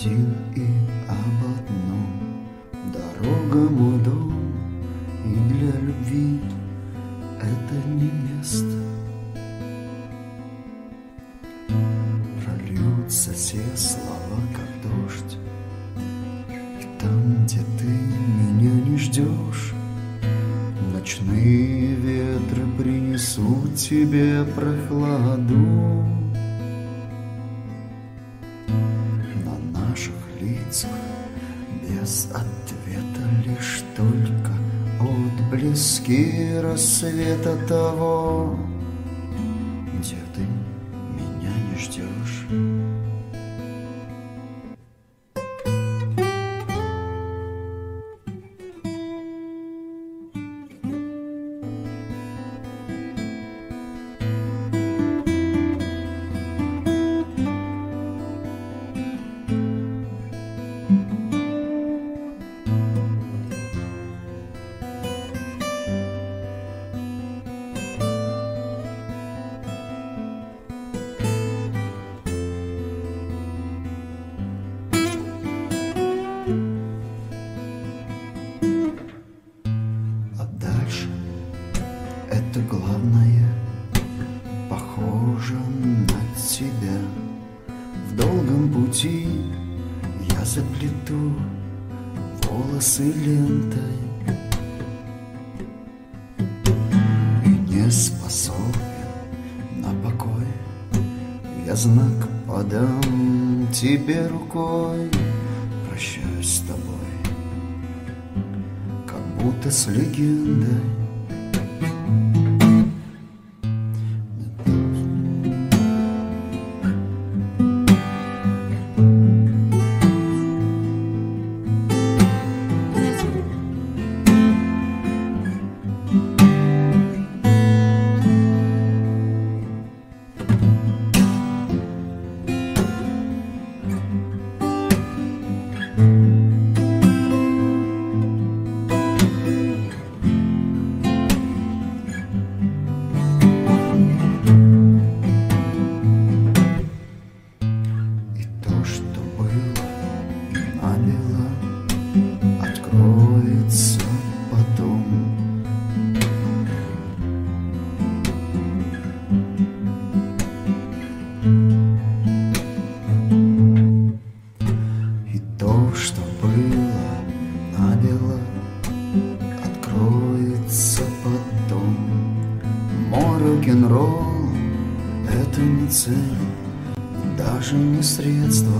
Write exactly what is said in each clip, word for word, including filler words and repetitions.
один и об одном. Дорога мой дом, и для любви это не место. Прольются все слова, как дождь, и там, где ты меня не ждешь, ночные ветры принесут тебе прохладу. На наших лицах без ответа лишь только отблески рассвета того, где ты меня не ждешь. Это главное, похоже на тебя. В долгом пути я заплету волосы лентой и не способен на покой. Я знак подам тебе рукой, прощаюсь с тобой, как будто с легендой. Откроется потом. И то, что было набело, откроется потом. Мой рок-н-ролл — это не цель, даже не средство.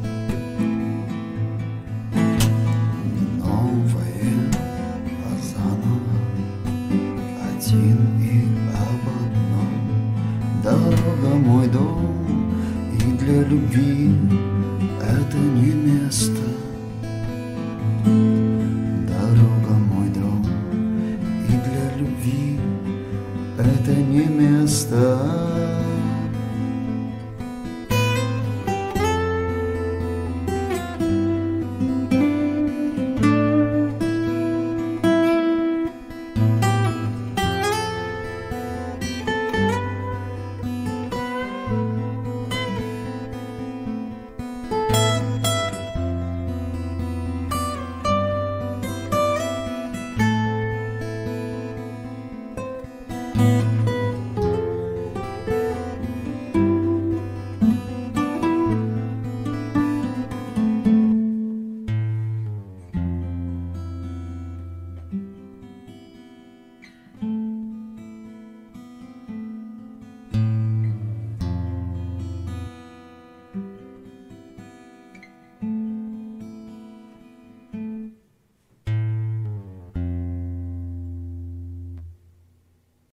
Один и об одном. Дорога мой дом, и для любви это не место. Дорога мой дом, и для любви это не место.